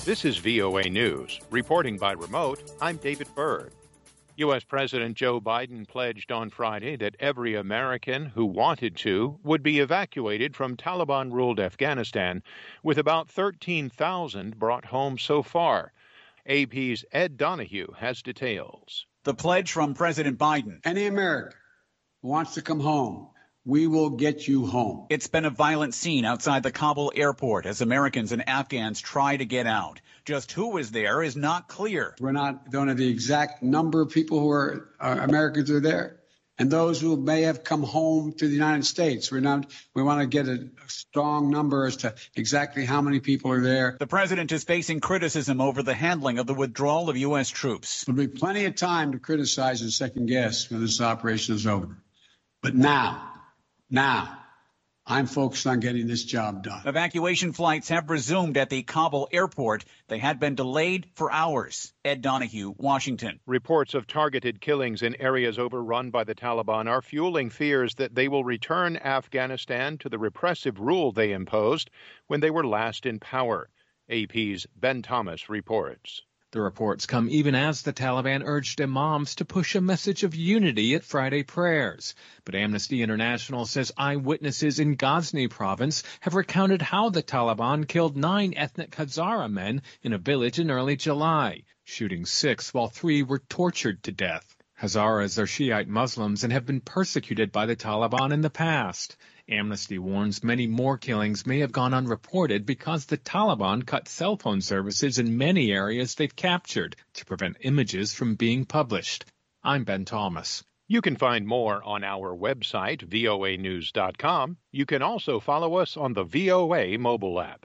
This is VOA News. Reporting by remote, I'm David Byrd. U.S. President Joe Biden pledged on Friday that every American who wanted to would be evacuated from Taliban-ruled Afghanistan, with about 13,000 brought home so far. AP's Ed Donahue has details. The pledge from President Biden. Any American who wants to come home, we will get you home. It's been a violent scene outside the Kabul airport as Americans and Afghans try to get out. Just who is there is not clear. Don't have the exact number of people who are Americans are there, and those who may have come home to the United States. We want to get a strong number as to exactly how many people are there. The president is facing criticism over the handling of the withdrawal of U.S. troops. There'll be plenty of time to criticize and second guess when this operation is over. But now, I'm focused on getting this job done. Evacuation flights have resumed at the Kabul airport. They had been delayed for hours. Ed Donahue, Washington. Reports of targeted killings in areas overrun by the Taliban are fueling fears that they will return Afghanistan to the repressive rule they imposed when they were last in power. AP's Ben Thomas reports. The reports come even as the Taliban urged imams to push a message of unity at Friday prayers. But Amnesty International says eyewitnesses in Ghazni province have recounted how the Taliban killed 9 ethnic Hazara men in a village in early July, shooting 6 while 3 were tortured to death. Hazaras are Shiite Muslims and have been persecuted by the Taliban in the past. Amnesty warns many more killings may have gone unreported because the Taliban cut cell phone services in many areas they've captured to prevent images from being published. I'm Ben Thomas. You can find more on our website, voanews.com. You can also follow us on the VOA mobile app.